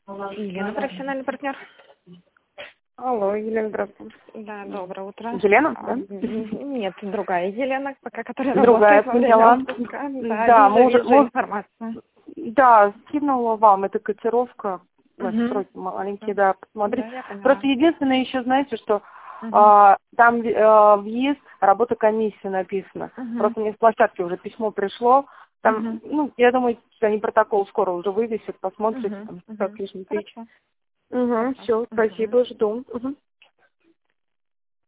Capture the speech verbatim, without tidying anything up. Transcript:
Елена, профессиональный партнер. Алло, Елена, здравствуйте. Да, доброе утро. Елена, А, да? Нет, другая Елена, пока которая Другая, работает во время поняла. отпуска. Да, Да, вижу, может, вижу может, информацию. да, скинула вам эта котировка. У нас Угу. сроки маленькие, да, посмотрите. Да, я поняла. Просто единственное еще, знаете, что Угу. а, там а, въезд, работа комиссии написано. Угу. Просто мне с площадки уже письмо пришло. Там, Угу. ну, я думаю, они протокол скоро уже вывесят, посмотрите, Угу. там, Угу. сорок лишним тысяч. Хорошо. Угу, Хорошо. все, Угу. спасибо, жду. Угу.